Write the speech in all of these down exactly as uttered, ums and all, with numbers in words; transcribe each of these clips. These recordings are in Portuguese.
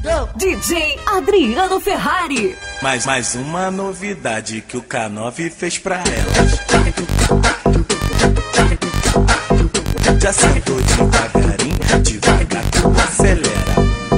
D J Adriano Ferrari. Mais, mais uma novidade que o K nove fez pra elas. Já sentou devagarinho, devagar tu acelera.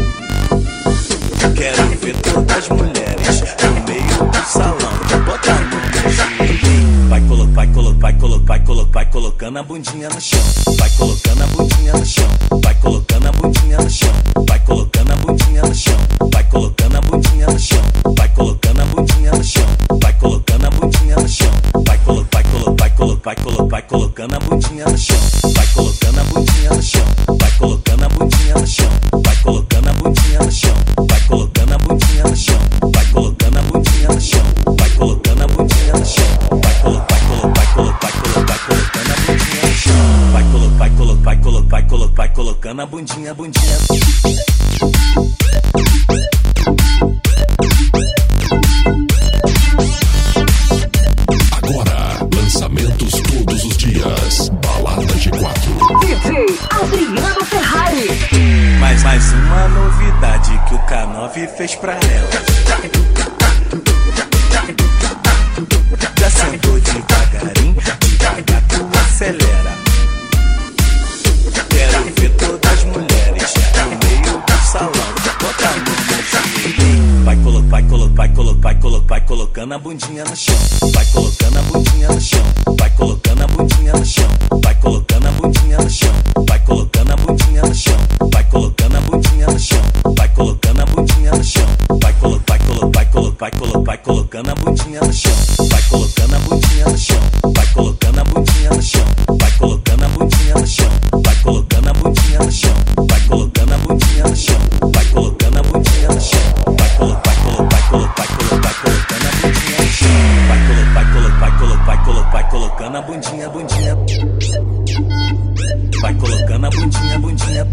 Quero ver todas as mulheres no meio do salão. Bota a mão no joelho. Vai colo, vai colo, vai colo, vai colo, vai colocando a bundinha no chão. Vai colocando a bundinha no chão. Vai colocando a bundinha no chão. Vai colocando a bundinha no chão. Vai colocando a bundinha no chão. Vai colocando a bundinha no chão. Vai colocando a bundinha no chão. Vai colo, vai colo, vai colo, vai colo, vai colocando a bundinha no chão. Vai colocando a bundinha no chão. Vai colocando a bundinha no chão. Vai colocando a bundinha no chão. Vai colocando a bundinha no chão. Vai colocando a bundinha no chão. Vai colocando a bundinha no chão. Vai colo, vai colo, vai colo, vai colo, vai colocando a bundinha no chão. Vai colo, vai colo, vai colo, vai colo, vai colocando a bundinha, bundinha. Agora, lançamentos todos os dias. Balada G quatro. D J Adriano Ferrari. Mais, mais uma novidade que o K nove fez pra elas. Já sentou devagarinho, devagar tu acelera. Quero ver todas as mulheres no meio do salão. Bota a mão no joelho. Vai colo, vai colo, vai colo, vai colo, vai colocando a bundinha no chão. Vai colocando a bundinha no chão. Vai colocando a bundinha no chão. Vai colocando a bundinha no chão. Vai colocando a bundinha no chão. Vai colocando a bundinha no chão. Vai colocando a bundinha no chão. Vai colo, vai colo, vai colo, vai colo, vai colocando a bundinha no chão. Vai colocando a bundinha no chão. Vai colocando a bundinha no chão. Vai colocando a bundinha no chão. Vai colocando a bundinha no chão. Vai colocando a bundinha no chão. Vai colocando a bundinha no chão. Vai colo, vai colo, vai colo, vai colo, vai colocando a bundinha no chão. Vai colo, vai colo, vai colo, vai colo, vai colocando a bundinha, bundinha. Vai colocando a bundinha, bundinha.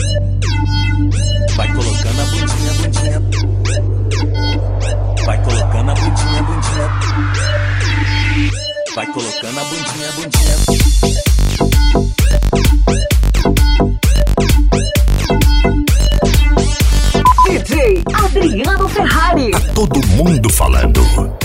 Vai colocando a bundinha, bundinha. Vai colocando a bundinha, bundinha. Vai colocando a bundinha, bundinha. D J Adriano Ferrari. Todo mundo falando.